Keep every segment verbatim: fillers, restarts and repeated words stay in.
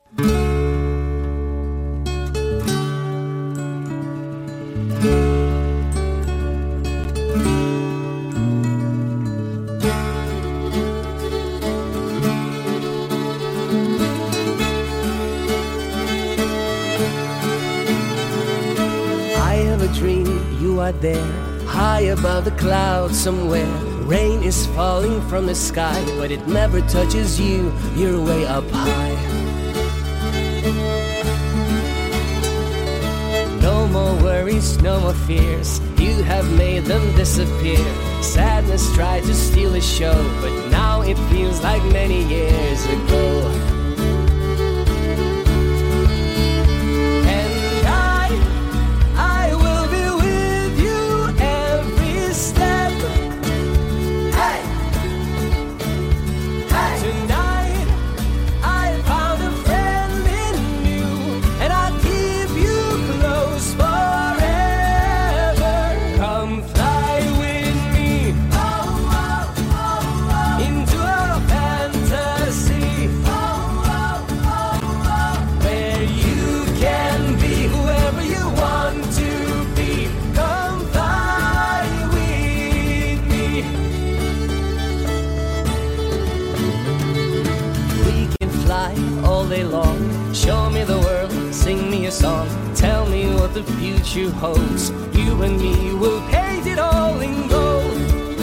There, high above the clouds somewhere, rain is falling from the sky, but it never touches you, you're way up high. No more worries, no more fears, you have made them disappear. Sadness tried to steal the show, but now it feels like many years ago. Show me the world, sing me a song, tell me what the future holds. You and me will paint it all in gold.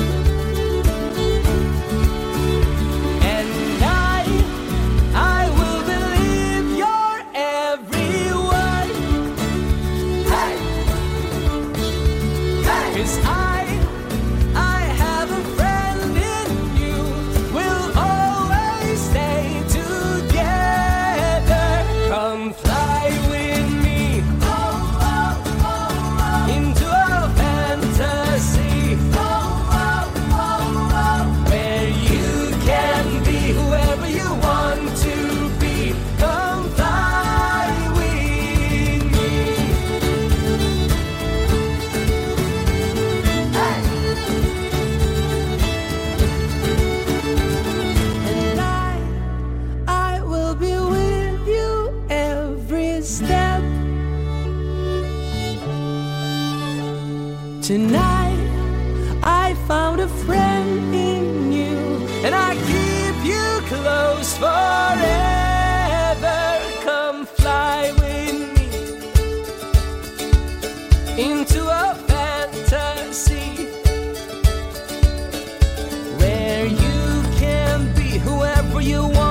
And I, I will believe your every word. Hey, hey, 'cause I, I have a friend in you, we'll always stay together. Come fly with me, oh, oh, oh, oh, into a fantasy, oh, oh, oh, oh, where you can be whoever you want to be. Come fly with me. Hey. And I, I will be with you every step. Tonight I found a friend in you, and I keep you close forever. Come fly with me into a fantasy where you can be whoever you want